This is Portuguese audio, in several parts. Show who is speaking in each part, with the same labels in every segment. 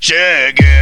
Speaker 1: Cheguei.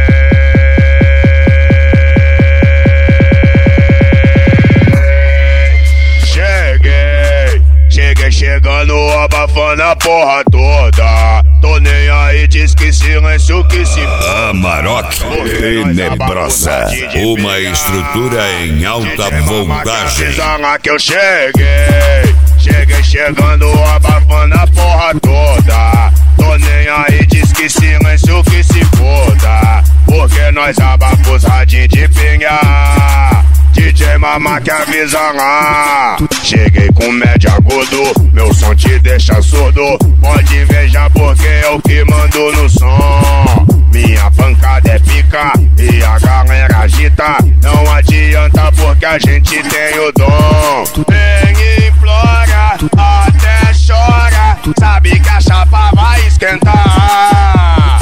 Speaker 1: Chegando, abafando a porra toda. Tô nem aí, diz que silêncio que se for.
Speaker 2: Amarok Tenebrosa, uma estrutura em alta voltagem.
Speaker 1: Que eu cheguei, chegando, abafando a porra toda. Tô nem aí, diz que silêncio que se foda. Porque nós abafos radinho de pinga. DJ Mama que avisa lá. Cheguei com média agudo, meu som te deixa surdo. Pode invejar porque é o que mando no som. Minha pancada é pica e a galera agita. Não adianta porque a gente tem o dom. Vem e implora, até chora. Sabe que a chapa vai esquentar.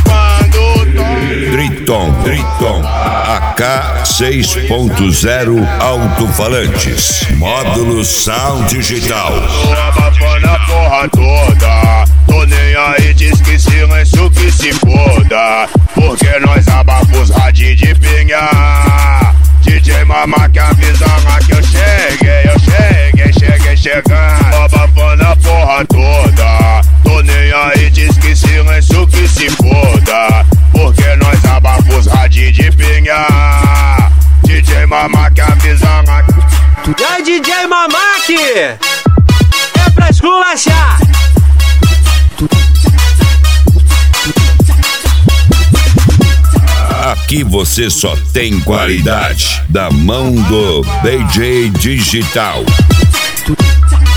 Speaker 2: Triton AK 6.0 alto-falantes, módulo sound digital.
Speaker 1: Abafando a porra toda. Tô nem aí, diz que silêncio que se foda. Porque nós abafos radinho de pinga. DJ Mama que avisa lá que eu cheguei chegando. Abafando a porra toda. Tô nem aí, diz que silêncio que se foda. Porque nós abafos radinho de pinga. DJ Mama que avisa lá.
Speaker 3: E aí, DJ Mamaki, é pra esculachar.
Speaker 2: Aqui você só tem qualidade da mão do DJ Digital.